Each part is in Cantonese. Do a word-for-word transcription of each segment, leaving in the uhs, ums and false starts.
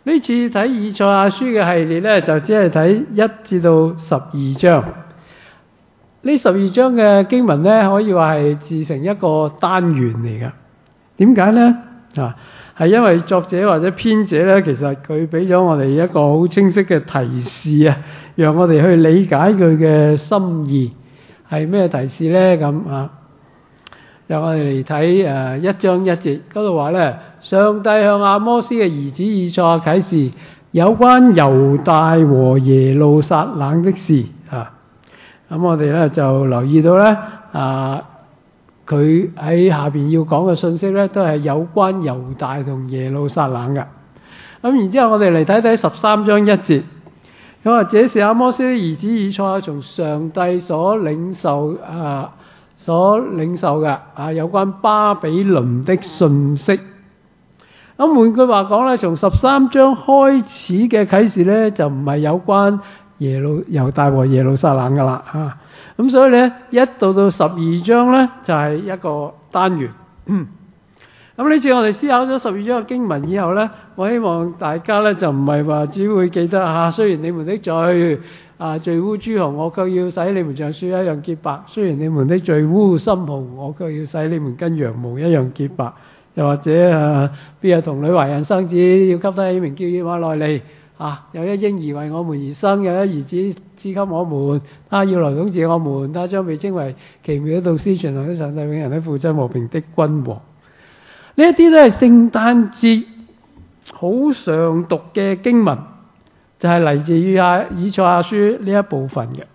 呢次睇以賽亞書嘅系列呢，就只係睇一至到十二章。呢十二章嘅經文呢，可以話係自成一個單元嚟㗎。點解呢？啊，係因為作者或者編者呢，其實佢俾咗我哋一個好清晰嘅提示啊，讓我哋去理解佢嘅心意係咩提示呢？咁啊，由我哋嚟睇誒一章一節嗰度話呢，上帝向阿摩斯嘅兒子以賽亞啟示有關猶大和耶路撒冷的事啊。咁我哋咧就留意到咧啊，佢喺下邊要講嘅信息咧，都係有關猶大同耶路撒冷嘅。咁然之後我哋嚟睇睇十三章一節，佢話這是阿摩斯的兒子以賽亞從上帝所領受啊所領受嘅啊有關巴比倫的信息。咁換句話講咧，從十三章開始嘅啟示咧，就唔係有關耶路猶大和耶路撒冷噶啦嚇。咁所以咧，一到到十二章咧，就係一個單元。咁呢次我哋思考咗十二章嘅經文以後咧，我希望大家咧就唔係話只會記得嚇，雖然你們的罪啊罪污珠紅，我卻要使你們像雪一樣潔白；雖然你們的罪污深紅，我卻要使你們跟羊毛一樣潔白。又或者啊，必有童女懷孕生子，要給他起名叫以馬內利。啊，有一嬰兒為我們而生，有一兒子賜給我們，他要來統治我們，他將被稱為奇妙的導師、全能的上帝、永恆的父、真和平的君王。呢一啲都係聖誕節好常讀嘅經文，就係、是、嚟自於啊以賽亞書呢一部分嘅。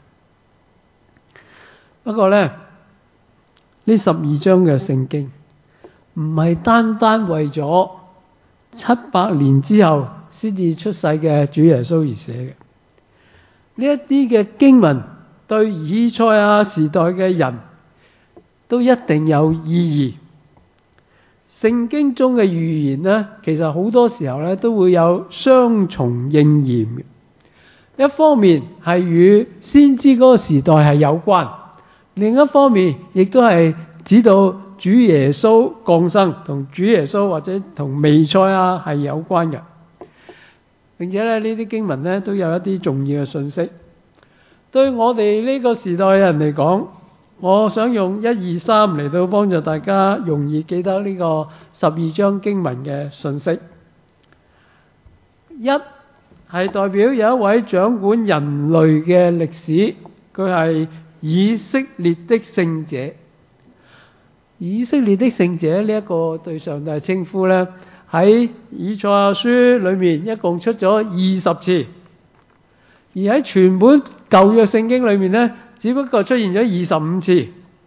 不過咧，呢十二章嘅聖經唔係單單為咗七百年之後先至出世嘅主耶穌而寫嘅。呢一啲嘅經文對以賽亞時代嘅人都一定有意義。聖經中嘅預言呢，其實好多時候咧都會有雙重應驗嘅。一方面係與先知嗰個時代係有關，另一方面亦都係指到主耶穌降生同主耶穌或者同彌賽亞係有關嘅。並且咧，呢啲經文咧都有一啲重要嘅信息。對我哋呢個時代嘅人嚟講，我想用一二三嚟到幫助大家容易記得呢個十二章經文嘅信息。一係代表有一位掌管人類嘅歷史，佢係以色列的聖者。以色列的聖者呢一個對上帝稱呼咧，喺以賽亞書裏面一共出咗二十次，而喺全本舊約聖經裏面咧，只不過出現咗二十五次。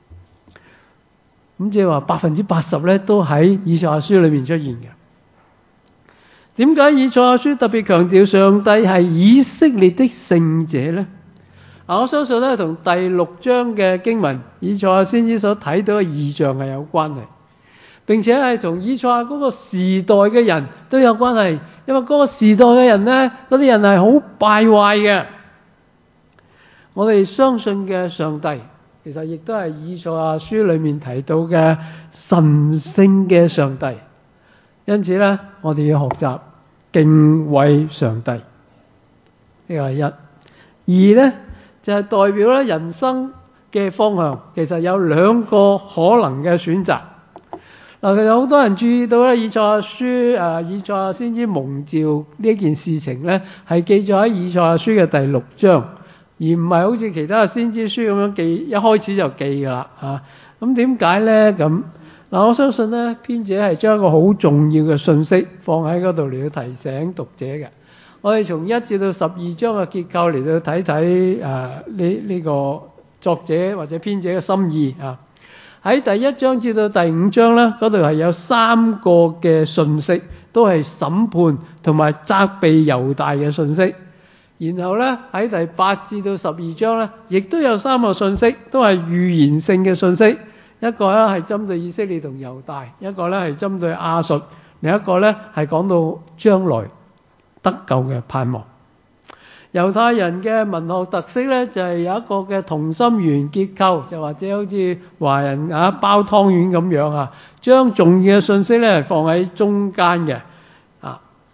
咁即係話百分之八十咧都喺以賽亞書裏面出現嘅。點解以賽亞書特別強調上帝係以色列的聖者咧？我相信咧，同第六章嘅經文以賽亞先知所睇到嘅異象係有關係，並且係同以賽亞嗰個時代嘅人都有關係，因為嗰個時代嘅人呢，嗰啲人係好敗壞嘅。我哋相信嘅上帝，其實亦都係以賽亞書裏面提到嘅神聖嘅上帝，因此呢，我哋要學習敬畏上帝。呢個係一。二呢，就係代表咧人生嘅方向，其實有兩個可能嘅選擇。嗱，其實好多人注意到咧，以賽亞書誒，以賽亞先知蒙召呢件事情咧，係記咗喺以賽亞書嘅第六章，而唔係好似其他嘅先知書咁樣記，一開始就記噶啦嚇。咁點解咧？咁嗱，我相信咧，編者係將一個好重要嘅信息放喺嗰度嚟到提醒讀者嘅。我哋從一至到十二章嘅結構嚟到睇睇誒呢呢個作者或者編者嘅心意啊。喺第一章至到第五章咧，嗰度係有三個嘅信息，都係審判同埋責備猶大嘅信息。然後咧喺第八至到十二章咧，亦都有三個信息，都係預言性嘅信息。一個咧係針對以色列同猶大，一個咧係針對亞述，另一個咧係講到將來得救嘅盼望。猶太人嘅文學特色咧，就係有一個嘅同心圓結構，就或者好似華人啊包湯圓咁樣啊，將重要嘅信息咧放喺中間嘅啊。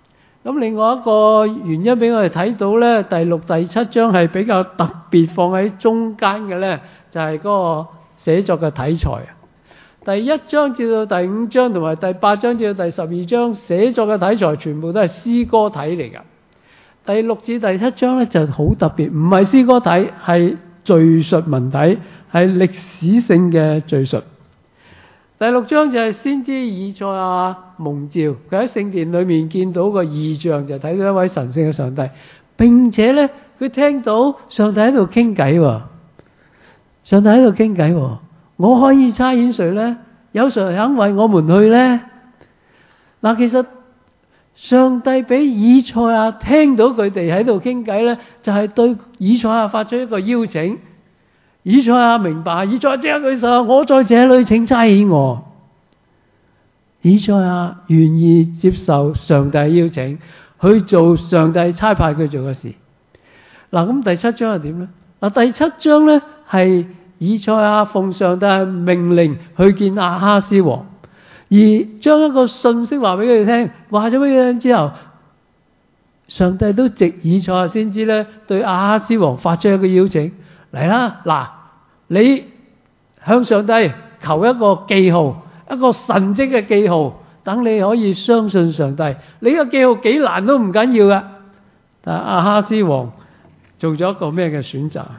咁另外一個原因俾我哋睇到咧，第六、第七章係比較特別放喺中間嘅咧，就係嗰個寫作嘅題材。第一章至到第五章同埋第八章至到第十二章寫作嘅題材全部都係詩歌體嚟㗎。第六至第七章咧就好特別，唔係詩歌體，係敘述文體，係歷史性嘅敘述。第六章就係先知以賽亞蒙召，佢喺聖殿裏面見到個異象，就睇到一位神聖嘅上帝，並且咧佢聽到上帝喺度傾偈喎，上帝喺度傾偈喎，我可以差遣誰咧？有誰肯為我們去咧？嗱，其實上帝俾以賽亞聽到佢哋喺度傾偈咧，就係對以賽亞發出一個邀請。以賽亞明白，以賽亞即刻舉手，我在這裏，請差遣我。以賽亞願意接受上帝邀請，去做上帝差派佢做嘅事。嗱，咁第七章係點咧？嗱，第七章咧係以賽亞奉上帝命令去見亞哈斯王，而將一個信息話俾佢哋聽，話咗俾佢哋聽之後，上帝都藉以賽亞先知咧對亞哈斯王發出一個邀請，嚟啦，嗱。你向上帝求一個記號，一個神蹟嘅記號，等你可以相信上帝。你個記號幾難都唔緊要噶。但係亞哈斯王做咗一個咩嘅選擇？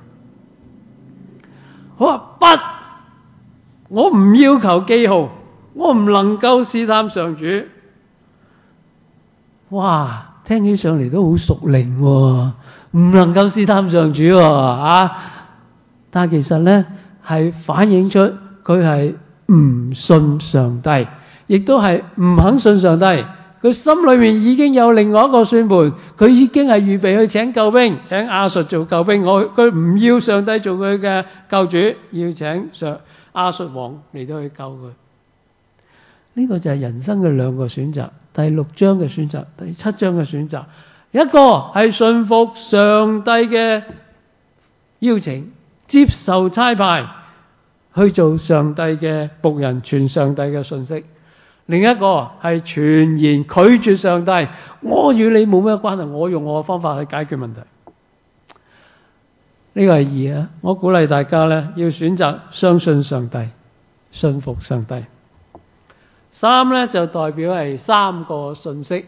我話不，我唔要求記號，我唔能夠試探上主。哇，聽起上嚟都好屬靈喎，唔能夠試探上主喎，啊！但係其實咧係反映出佢係唔信上帝，亦都係唔肯信上帝。佢心裏面已經有另外一個算盤，佢已經係預備去請救兵，請亞述做救兵。我佢唔要上帝做佢嘅救主，要請上亞述王嚟到去救佢。呢個就係人生嘅兩個選擇，第六章嘅選擇，第七章嘅選擇。一個係信服上帝嘅邀請，接受差派去做上帝嘅僕人，傳上帝嘅信息。另一個係全然拒絕上帝，我與你冇咩關係，我用我嘅方法去解決問題。呢個係二啊！我鼓勵大家咧，要選擇相信上帝，信服上帝。三咧就代表係三個信息。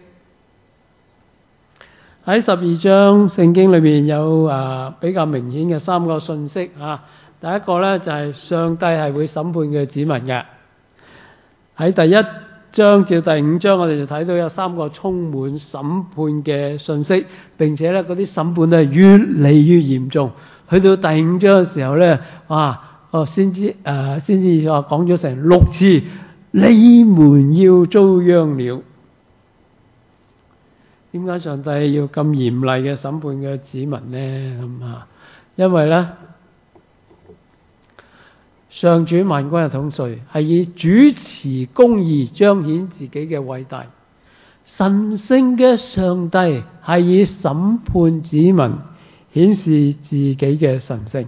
喺十二章聖經裏面有啊比較明顯嘅三個信息啊。第一個咧就係上帝係會審判佢嘅子民嘅。喺第一章至第五章，我哋就睇到有三個充滿審判嘅信息，並且咧嗰啲審判咧越嚟越嚴重。去到第五章嘅時候咧，哇！哦，先知誒先知話講咗成六次，你們要遭殃了。點解上帝要咁嚴厲嘅審判嘅子民呢？咁啊，因為咧，上主萬軍嘅統帥係以主持公義彰顯自己嘅偉大，神聖嘅上帝係以審判子民顯示自己嘅神聖。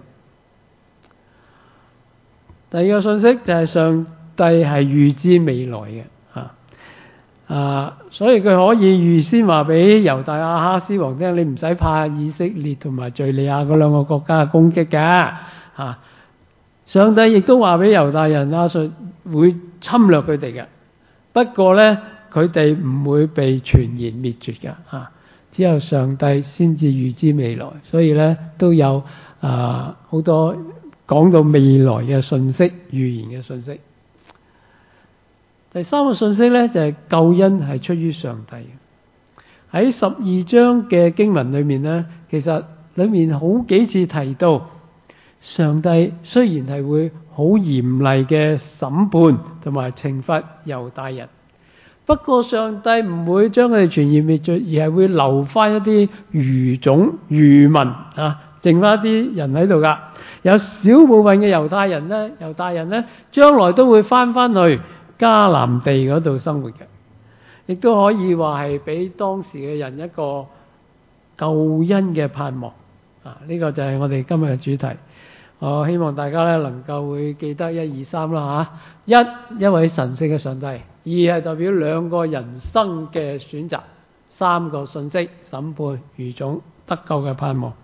第二個信息就係上帝係預知未來嘅。啊，所以佢可以預先話俾猶大亞哈斯王聽，你唔使怕以色列同埋敘利亞嗰兩個國家嘅攻擊嘅。啊，上帝亦都話俾猶大人亞述會侵略佢哋嘅，不過咧佢哋唔會被全然滅絕嘅。啊，只有上帝先至預知未來，所以咧都有啊好多講到未來嘅信息、預言嘅信息。第三個信息咧就係救恩係出於上帝。喺十二章嘅經文裏面咧，其實裏面好幾次提到上帝雖然係會好嚴厲嘅審判同埋懲罰猶大人，不過上帝唔會將佢哋全然滅絕，而係會留翻一啲餘種餘民啊，剩翻一啲人喺度噶。有少部分嘅猶太人咧，猶大人咧將來都會翻翻去迦南地嗰度生活嘅，亦都可以話係俾當時嘅人一個救恩嘅盼望啊！呢、這個就係我哋今日嘅主題。我希望大家咧能夠會記得一二三啦吓，一一位神聖嘅上帝，二係代表兩個人生嘅選擇， 三個信息：審判、餘種、得救嘅盼望。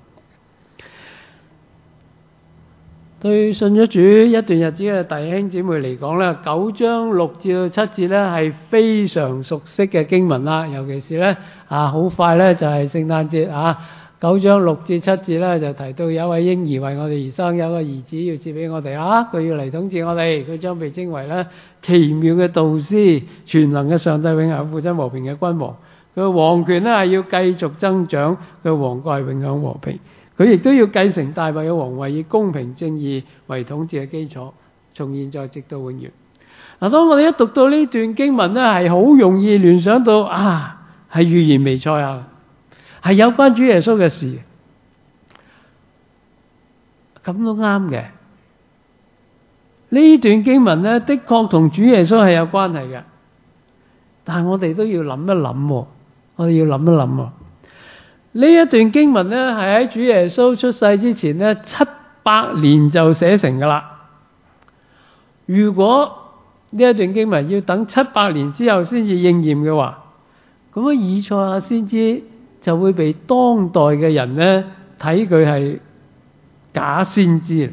對信咗主一段日子嘅弟兄姊妹嚟講咧，九章六至到七節咧係非常熟悉嘅經文啦。尤其是咧啊，好快咧就係聖誕節啊！九章六至七節咧就提到有一位嬰兒為我哋而生，有個兒子要賜俾我哋啦。佢要嚟統治我哋，佢將被稱為咧奇妙嘅導師、全能嘅上帝、永恆父親、和平嘅君王。佢嘅王權咧係要繼續增長，佢嘅王國係永恆和平。佢亦都要繼承大衛嘅皇位，以公平正義為統治嘅基礎，從現在直到永遠。嗱，當我哋一讀到呢段經文咧，係好容易聯想到啊，係預言彌賽亞，係有關主耶穌嘅事。咁都啱嘅。呢段經文咧，的確同主耶穌係有關係嘅，但係我哋都要諗一諗，我哋要諗一諗喎。呢一段經文咧，係喺主耶穌出世之前咧七百年就寫成噶啦。如果呢一段經文要等七百年之後先至應驗嘅話，咁啊以賽亞先知就會被當代嘅人咧睇佢係假先知。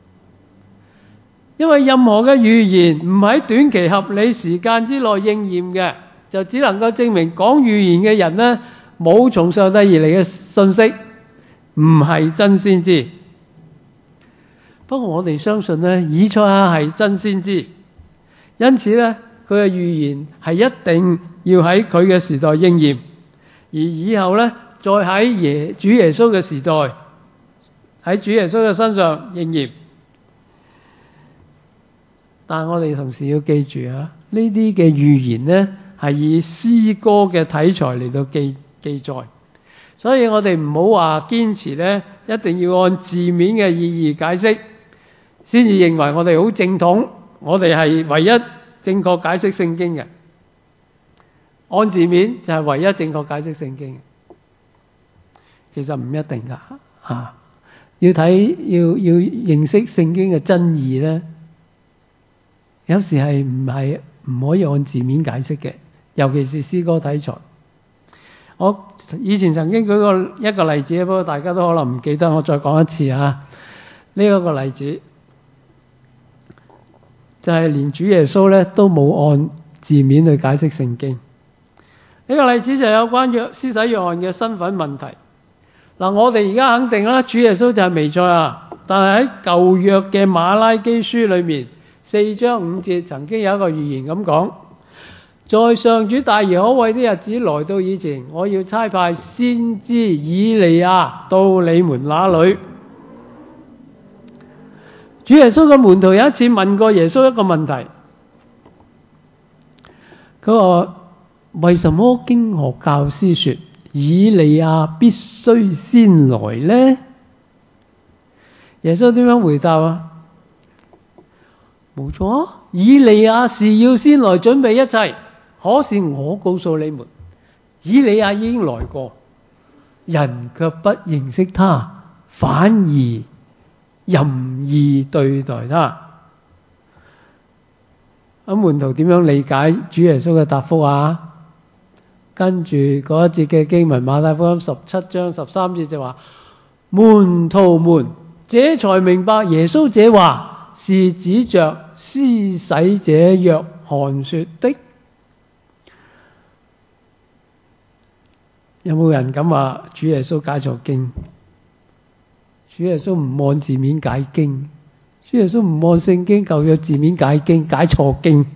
因為任何嘅預言唔喺短期合理時間之內應驗嘅，就只能夠證明講預言嘅人咧冇從上帝而嚟嘅信息，唔係真先知。不過我哋相信咧，以賽亞係真先知，因此咧佢嘅預言係一定要喺佢嘅時代應驗，而以後咧再喺耶主耶穌嘅時代喺主耶穌嘅身上應驗。但係我哋同時要記住啊，呢啲嘅預言咧係以詩歌嘅題材嚟到記記載，所以我哋唔好話堅持咧，一定要按字面嘅意義解釋，先至認為我哋好正統，我哋係唯一正確解釋聖經嘅。按字面就係唯一正確解釋聖經嘅，其實唔一定噶吓、啊，要睇要要認識聖經嘅真義咧，有時係唔係唔可以按字面解釋嘅，尤其是詩歌題材。我以前曾經舉過一個例子，不過大家都可能唔記得，我再講一次啊。呢一個例子就係連主耶穌咧都冇按字面去解釋聖經。呢個例子就有關約施洗約翰嘅身份問題。嗱，我哋而家肯定啦，主耶穌就係彌賽亞，但係喺舊約嘅馬拉基書裏面四章五節曾經有一個預言咁講。在上主大而可畏的日子來到以前，我要差派先知以利亞到你們那裏。主耶穌嘅門徒有一次問過耶穌一個問題，佢話：為什麼經學教師說以利亞必須先來呢？耶穌點樣回答啊？冇錯，以利亞是要先來準備一切。可是我告訴你們，以利亞已經來過，人卻不認識他，反而任意對待他。咁門徒點樣理解主耶穌嘅答覆啊？跟住嗰一節嘅經文，馬太福音十七章十三節就話：門徒們，這才明白耶穌這話是指着施洗者約翰說的。有冇人咁話主耶穌解錯經？主耶穌唔按字面解經，主耶穌唔按聖經舊約字面解經，解錯經。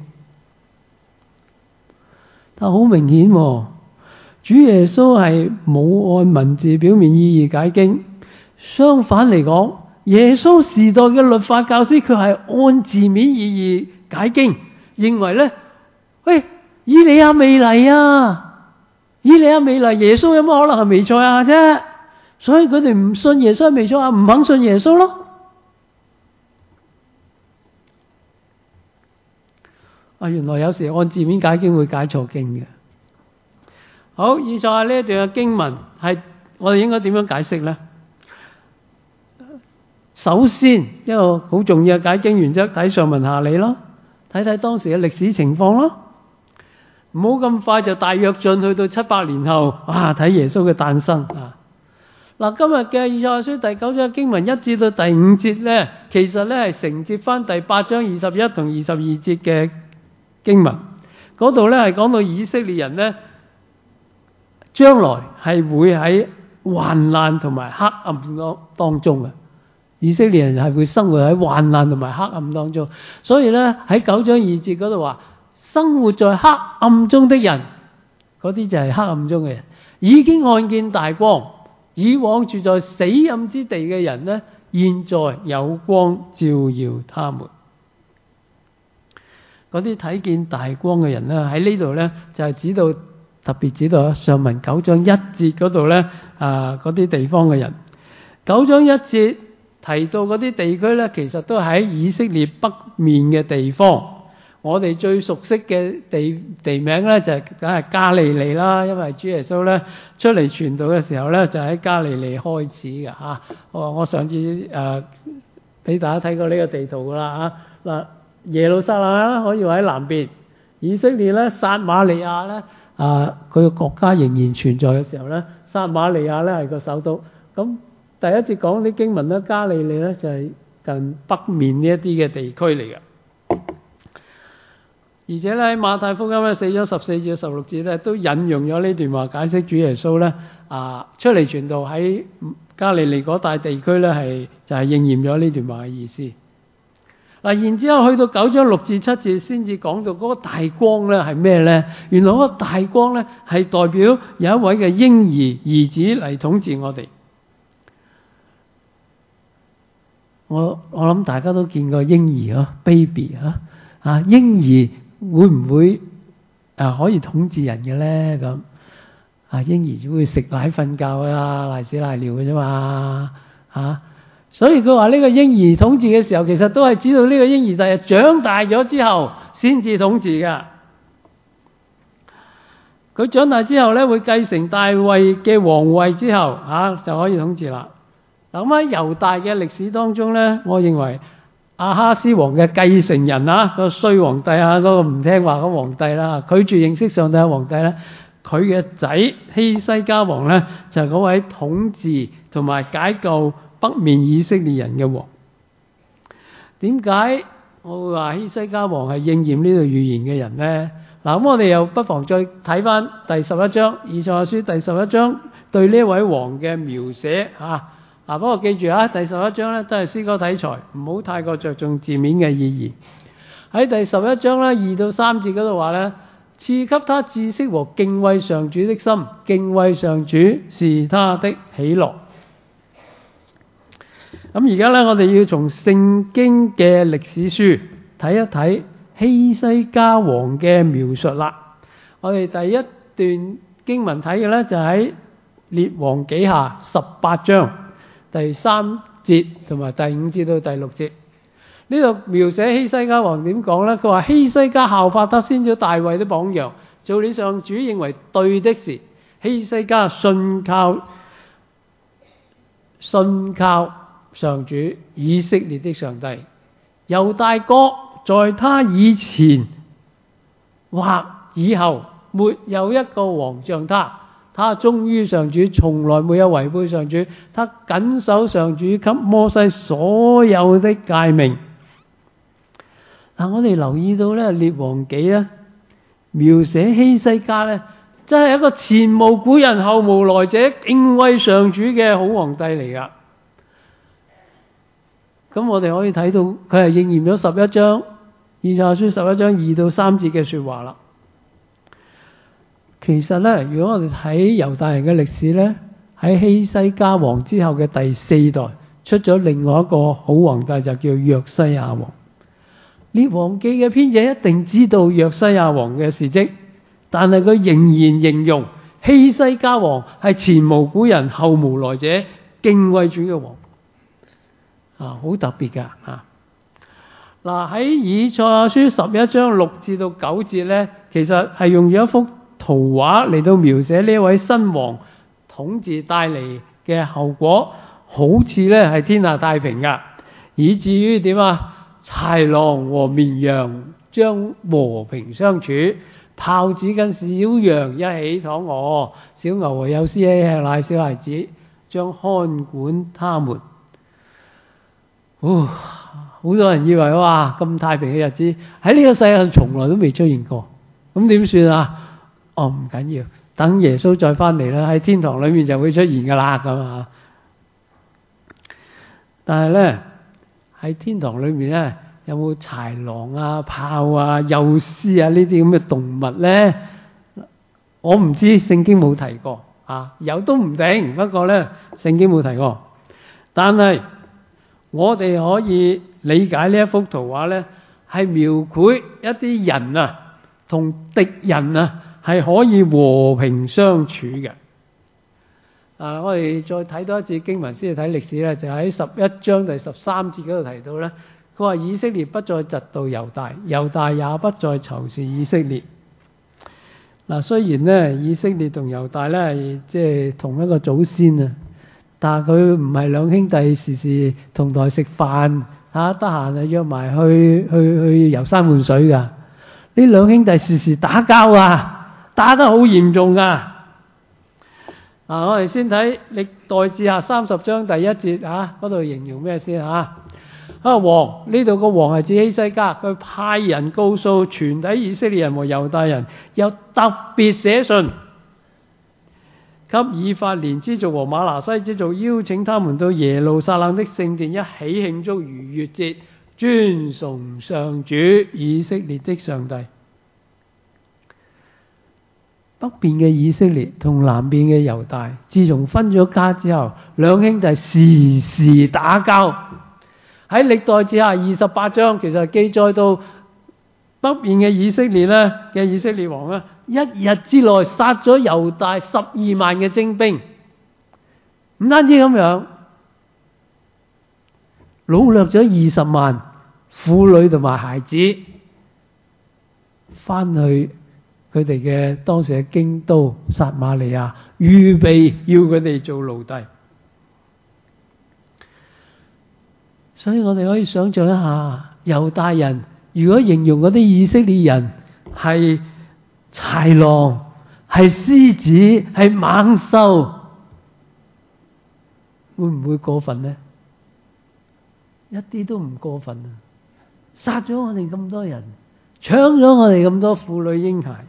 但好明顯，主耶穌係冇按文字表面意義解經，相反嚟講，耶穌時代嘅律法教師佢係按字面意義解經，認為咧，喂，以利亞未嚟啊！以利亞未嚟，耶穌有乜可能係彌賽亞啫？所以佢哋唔信耶穌係彌賽亞，唔肯信耶穌咯。啊，原來有時按字面解經會解錯經嘅。好，以賽亞呢一段嘅經文係我哋應該點樣解釋呢？首先一個好重要嘅解經原則，睇上文下理咯，睇睇當時嘅歷史情況咯。 唔好咁快就大躍進去到七百年後，哇！睇耶穌嘅誕生啊！嗱，今日嘅以賽亞書第九章經文一至到第五節咧，其實咧係承接翻第八章二十一同二十二節嘅經文，嗰度咧係講到以色列人咧將來係會喺患難同埋黑暗當當中嘅。以色列人係會生活喺患難同埋黑暗當中，所以咧喺九章二節嗰度話，生活在黑暗中的人，嗰啲就係黑暗中嘅人，已經看見大光。以往住在死蔭之地嘅人呢，現在有光照耀他們。嗰啲睇見大光嘅人呢，喺呢度呢，就係指到特別指到上文九章一節嗰度呢，啊嗰啲地方嘅人。九章一節提到嗰啲地區呢，其實都喺以色列北面嘅地方。我哋最熟悉嘅地地名咧，就係梗係加利利啦，因為主耶穌咧出嚟傳道嘅時候咧，就喺加利利開始嘅嚇。我我上次誒俾大家睇過呢個地圖噶啦嚇。嗱，耶路撒冷咧可以話喺南邊，以色列咧撒瑪利亞咧啊，佢個國家仍然存在嘅時候咧，撒瑪利亞咧係個首都。咁第一節講啲經文咧，加利利咧就係近北面呢一啲嘅地區嚟嘅。而且咧喺馬太福音咧四章十四至十六節咧都引用咗呢段話，解釋主耶穌咧啊出嚟傳道喺加利利嗰帶地區咧係就係、是、應驗咗呢段話嘅意思。嗱，然之後去到九章六至七節先至講到嗰個大光咧係咩咧？原來嗰個大光咧係代表有一位嘅嬰兒兒子嚟統治我哋。我我諗大家都見過嬰兒啊 baby 啊啊嬰兒。會唔會啊可以統治人嘅咧？咁啊嬰兒只會食奶瞓覺啊，賴屎賴尿嘅啫嘛嚇。所以佢話呢個嬰兒統治嘅時候，其實都係知道呢個嬰兒第日長大咗之後先至統治㗎。佢長大之後咧，會繼承大衛嘅皇位之後啊就可以統治啦。嗱，咁喺猶大嘅歷史當中咧，我認為亞哈斯王嘅繼承人啊，個衰皇帝啊，嗰個唔聽話嘅皇帝啦，拒絕認識上帝嘅皇帝咧，佢嘅仔希西家王咧就係嗰位統治同埋解救北面以色列人嘅王。點解我會話希西家王係應驗呢度預言嘅人咧？嗱，咁我哋又不妨再睇翻第十一章以賽亞書第十一章對呢位王嘅描寫啊。嗱，不過記住啊，第十一章咧都係詩歌題材，唔好太過着重字面嘅意義。喺第十一章咧二到三節嗰度話咧，賜給他知識和敬畏上主的心，敬畏上主是他的喜樂。咁而家咧，我哋要從聖經嘅歷史書睇一睇希西家王嘅描述啦。我哋第一段經文睇嘅咧就喺列王紀下十八章。第三節同埋第五節到第六節，呢度描寫希西家王點講呢？佢話希西家效法他先祖大衛的榜樣，做你上主認為對的事。希西家信靠信靠上主以色列的上帝，猶大國在他以前或以後沒有一個王像他。他忠於上主，從來沒有違背上主。他謹守上主給摩西所有的誡命。嗱，我哋留意到咧，列王紀咧描寫希西家咧，真係一個前無古人後無來者，敬畏上主嘅好皇帝嚟噶。咁我哋可以睇到佢係應驗咗十一章以賽亞書十一章二到三節嘅說話啦。其實咧，如果我哋睇猶大人嘅歷史咧，喺希西家王之後嘅第四代出咗另外一個好皇帝，就叫約西亞王。列王記嘅編者一定知道約西亞王嘅事蹟，但係佢仍然形容希西家王係前無古人後無來者，敬畏主嘅王啊，好特別噶吓。嗱，喺以賽亞書十一章六至到九節咧，其實係用咗一幅圖畫嚟到描寫呢位新王統治帶嚟嘅後果，好似咧係天下太平噶，以至於點啊？豺狼和綿羊將和平相處， 豹子跟小羊一起躺臥，小牛和幼獅一起吃奶，小孩子將看管他們。哦，好多人以為哇，咁太平嘅日子喺呢個世界上從來都未出現過，咁點算啊？哦，唔緊要，等耶穌再翻嚟啦，喺天堂裏面就會出現噶啦咁啊！但係咧喺天堂裏面咧，有冇豺狼啊、豹啊、幼獅啊呢啲咁嘅動物咧？我唔知，聖經冇提過啊，有都唔定。不過咧，聖經冇提過。但係我哋可以理解呢一幅圖畫咧，係描繪一啲人啊同敵人啊係可以和平相處嘅。啊！我哋再睇多一節經文先去睇歷史咧，就喺十一章第十三節嗰度提到咧，佢話以色列不再嫉妒猶大，猶大也不再仇視以色列。嗱，雖然咧以色列同猶大咧係即係同一個祖先啊，但係佢唔係兩兄弟時時同台食飯嚇，得閒就約埋去去去遊山玩水㗎。呢兩兄弟時時打交啊，打得好嚴重㗎。嗱、啊，我哋先睇歷代志下三十章第一節啊，嗰度形容咩先啊？啊，王呢度個王係指希西家，佢派人告訴全體以色列人和猶大人，又特別寫信給以法蓮支族和瑪拿西支族，邀請他們到耶路撒冷的聖殿一起慶祝逾越節，尊崇上主以色列的上帝。北邊嘅以色列同南邊嘅猶大，自從分咗家之後，兩兄弟時時打交。喺歷代志下二十八章，其實記載到北邊嘅以色列咧嘅以色列王咧，一日之內殺咗猶大十二萬嘅精兵，唔單止咁樣，擄掠咗二十萬婦女同埋孩子，翻去佢哋嘅當時嘅京都撒瑪利亞，預備要佢哋做奴隸。所以我哋可以想象一下，猶大人如果形容嗰啲以色列人係豺狼、係獅子、係猛獸，會唔會過分呢？一啲都唔過分啊！殺咗我哋咁多人，搶咗我哋咁多婦女嬰孩。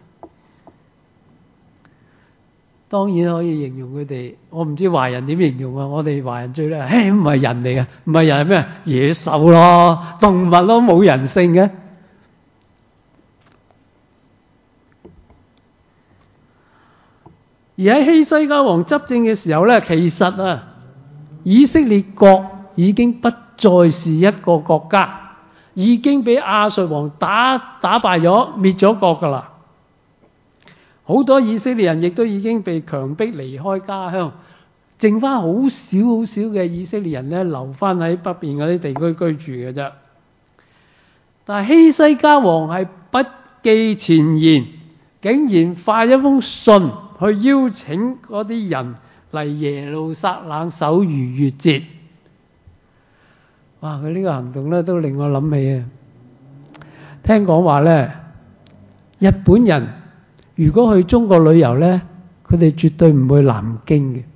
當然可以形容佢哋，我唔知壞人點形容啊！我哋壞人最叻，嘿唔係人嚟嘅，唔係人係咩？野獸咯，動物咯，冇人性嘅。而喺希西家王執政嘅時候咧，其實啊，以色列國已經不再是一個國家，已經俾亞述王打打敗咗，滅咗國噶啦。好多以色列人亦都已經被強迫離開家鄉，剩翻好少好少嘅以色列人咧，留翻喺北邊嗰啲地區居住嘅啫。但係希西家王係不計前嫌，竟然發一封信去邀請嗰啲人嚟耶路撒冷守逾越節。哇！佢呢個行動咧都令我諗起啊，聽講話咧，日本人如果去中國旅遊咧，佢哋絕對唔會南京嘅。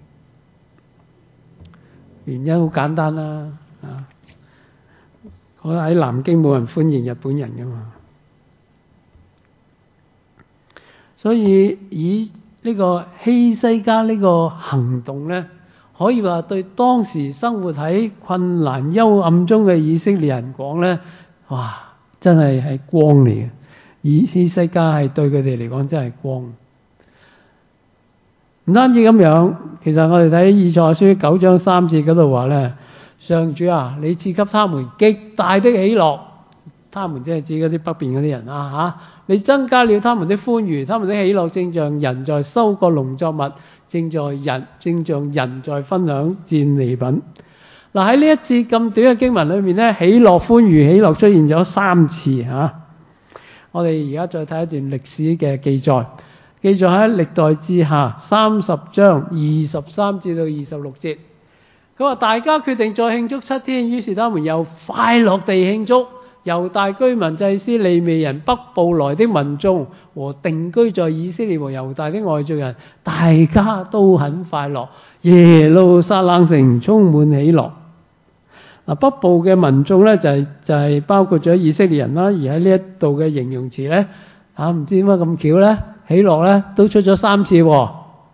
原因好簡單啦，啊，我喺南京冇人歡迎日本人噶嘛，所以以呢個希西家呢個行動咧，可以話對當時生活喺困難幽暗中嘅以色列人講咧，哇，真係係光嚟嘅。以希西家係對佢哋嚟講真係光。唔單止咁樣，其實我哋睇以賽亞書九章三節嗰度話咧，上主啊，你賜給他們極大的喜樂，他們即係指嗰啲北邊嗰啲人啊嚇，你增加了他們的歡愉，他們的喜樂正像人在收割農作物，正在人正像人在分享戰利品。嗱，喺呢一節咁短嘅經文裏面咧，喜樂、歡愉、喜樂出現咗三次嚇。啊我哋而家再睇一段歷史嘅記載，記載喺歷代志下三十章二十三至到二十六節。佢話大家決定再慶祝七天，於是他們又快樂地慶祝， 猶大居民、祭司、利未人、北部來的民眾和定居在以色列和猶大的外族人，大家都很快樂，耶路撒冷城充滿喜樂。嗱，北部嘅民眾咧就係、是、就係、是、包括咗以色列人啦，而喺呢一度嘅形容詞咧，嚇、啊、唔知點解咁巧咧，喜樂咧都出咗三次喎。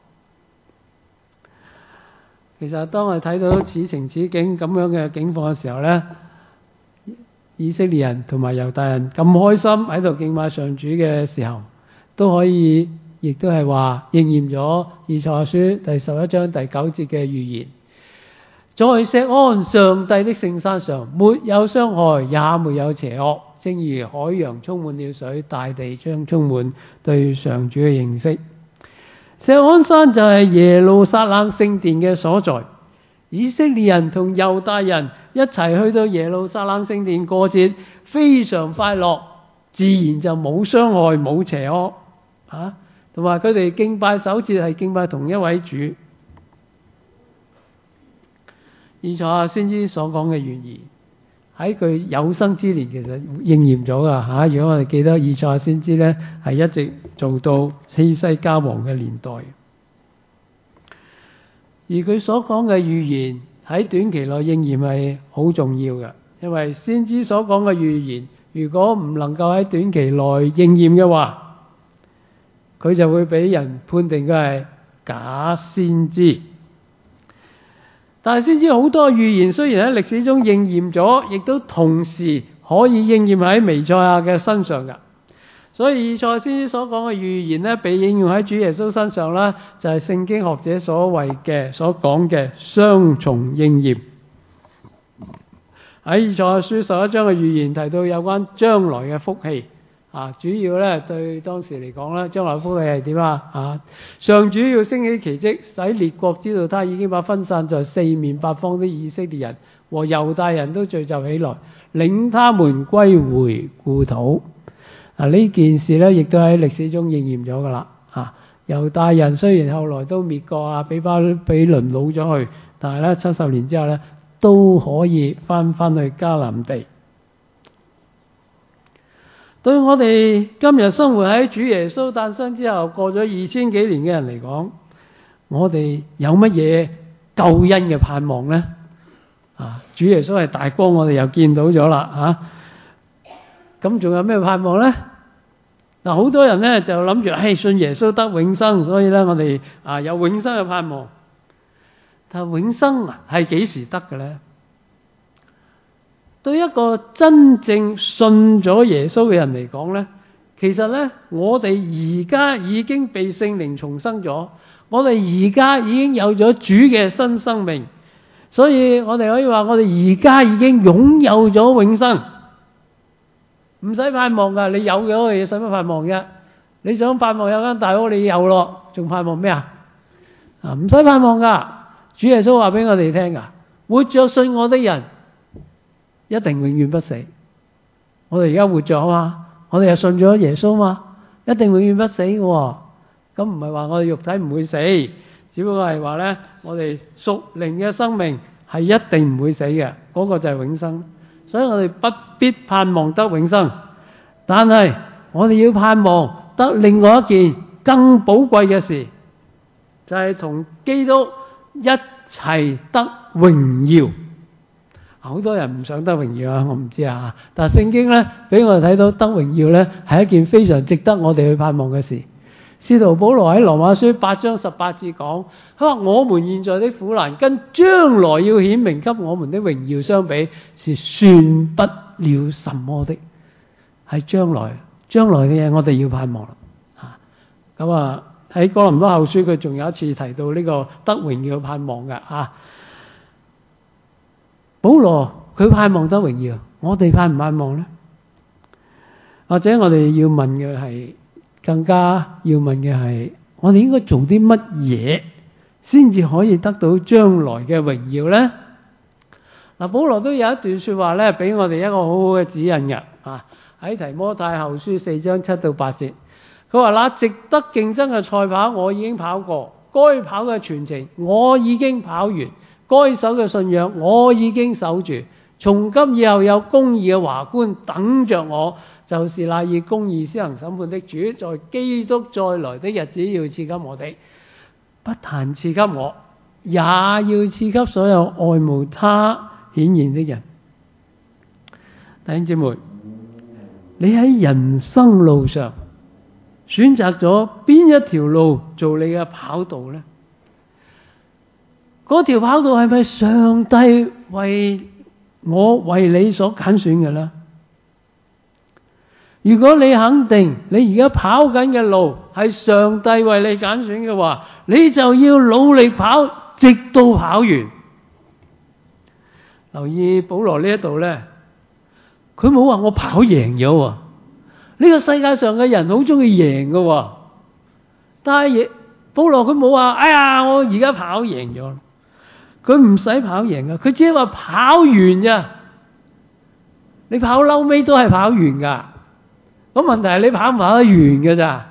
其實當我哋睇到此情此景咁樣嘅境況嘅時候咧，以色列人同埋猶大人咁開心喺度敬拜上主嘅時候，都可以亦都係話應驗咗以賽亞書第十一章第九節嘅預言。在錫安上帝的聖山上，沒有傷害，也沒有邪惡，正如海洋充滿了水，大地將充滿對上主嘅認識。錫安山就係耶路撒冷聖殿嘅所在，以色列人同猶大人一齊去到耶路撒冷聖殿過節，非常快樂，自然就冇傷害冇邪惡啊，同埋佢哋敬拜守節係敬拜同一位主。以賽亞先知所講嘅預言喺佢有生之年其實應驗咗噶嚇。如果我哋記得以賽亞先知咧，係一直做到希西家王嘅年代，而佢所講嘅預言喺短期內應驗係好重要嘅，因為先知所講嘅預言如果唔能夠喺短期內應驗嘅話，佢就會俾人判定佢係假先知。但係先知好多預言雖然喺歷史中應驗咗，亦都同時可以應驗喺彌賽亞嘅身上㗎。所以以賽亞先知所講嘅預言咧，被應用喺主耶穌身上啦，就係聖經學者所謂嘅所講嘅雙重應驗。喺以賽亞書十一章嘅預言提到有關將來嘅福氣啊，主要咧對當時嚟講咧，將來福氣係點啊？啊，上主要升起奇蹟，使列國知道他已經把分散在四面八方的以色列人和猶大人都聚集起來，領他們歸回故土。啊，呢件事咧亦都喺歷史中應驗咗噶啦。啊，猶大人雖然後來都滅國啊，俾巴比倫擄咗去，但係咧七十年之後咧都可以翻翻去迦南地。對我哋今日生活喺主耶穌誕生之後過咗二千幾年嘅人嚟講，我哋有乜嘢救恩嘅盼望呢？啊，主耶穌係大光，我哋又見到咗啦嚇。咁仲有咩盼望呢？嗱，好多人咧就諗住，唉，信耶穌得永生，所以咧我哋啊有永生嘅盼望。但係永生係幾時得嘅咧？對一個真正信咗耶穌嘅人嚟講咧，其實咧我哋而家已經被聖靈重生咗，我哋而家已經有咗主嘅新生命，所以我哋可以話我哋而家已經擁有咗永生，唔使盼望噶。你有嘅嗰嘢使乜盼望啫？你想盼望有間大屋你有咯，仲盼望咩啊？啊，唔使盼望噶。主耶穌話俾我哋聽噶，活着信我的人一定永遠不死。我哋而家活着啊嘛，我哋係信咗耶穌嘛，一定永遠不死嘅。咁唔係話我哋肉體唔會死，只不過係話咧，我哋屬靈嘅生命係一定唔會死嘅，嗰個就係永生。所以我哋不必盼望得永生，但係我哋要盼望得另外一件更寶貴嘅事，就係同基督一齊得榮耀。好多人唔想得榮耀啊，我唔知啊，但係聖經咧俾我哋睇到得榮耀咧係一件非常值得我哋去盼望嘅事。使徒保羅喺羅馬書八章十八節講，佢話我們現在的苦難跟將來要顯明給我們的榮耀相比，是算不了什麼的。係將來將來嘅嘢我哋要盼望啦。嚇，咁啊喺哥林多後書佢仲有一次提到呢個得榮耀盼望嘅啊。保羅佢盼望得榮耀，我哋盼唔盼望呢？或者我哋要問嘅係，更加要問嘅係，我哋應該做啲乜嘢先至可以得到將來嘅榮耀呢？嗱，保羅都有一段說話咧，俾我哋一個好好嘅指引嘅啊。喺提摩太後書四章七到八節，佢話：那值得競爭嘅賽跑我已經跑過，該跑嘅全程我已經跑完。該守嘅信仰我已經守住， 從今以後有公義嘅華冠等着我，就是那以公義施行審判的主，在基督再來的日子要賜給我哋，不但賜給我，也要賜給所有愛慕他顯現的人。弟兄姊妹，你喺人生路上選擇咗邊一條路做你嘅跑道呢？嗰條跑道係咪上帝為我為你所揀選嘅呢？如果你肯定你而家跑緊嘅路係上帝為你揀選嘅話，你就要努力跑，直到跑完。留意保羅呢一度呢，佢冇話我跑贏咗喎。呢個世界上嘅人好中意贏嘅，但係保羅佢冇話，哎呀，我而家跑贏咗。佢唔使跑贏噶，佢只係話跑完咋。你跑嬲尾都係跑完噶。咁問題係你跑唔跑得完嘅咋？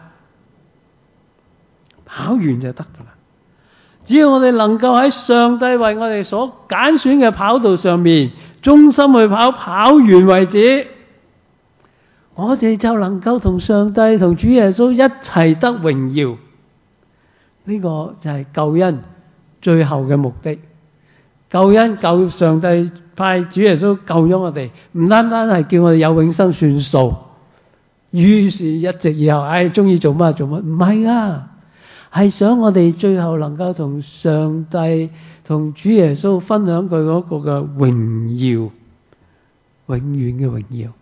跑完就得噶啦。只要我哋能夠喺上帝為我哋所揀選嘅跑道上面忠心去跑，跑完為止，我哋就能夠同上帝同主耶穌一齊得榮耀。呢個就係救恩最後嘅目的。救恩救上帝派主耶穌救咗我哋，唔單單係叫我哋有永生算數，於是一直以後，唉，中意做乜做乜，唔係啊，係想我哋最後能夠同上帝同主耶穌分享佢嗰個嘅榮耀，永遠嘅榮耀。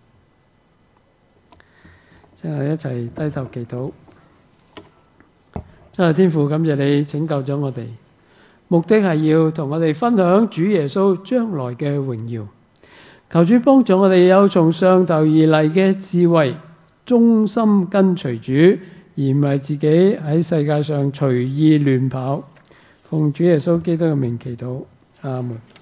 即係一齊低頭祈禱。真係天父，感謝你拯救咗我哋，目的係要同我哋分享主耶穌將來嘅榮耀。求主幫助我哋有從上頭而嚟嘅智慧，忠心跟隨主，而唔係自己喺世界上隨意亂跑。奉主耶穌基督嘅名祈禱，阿門。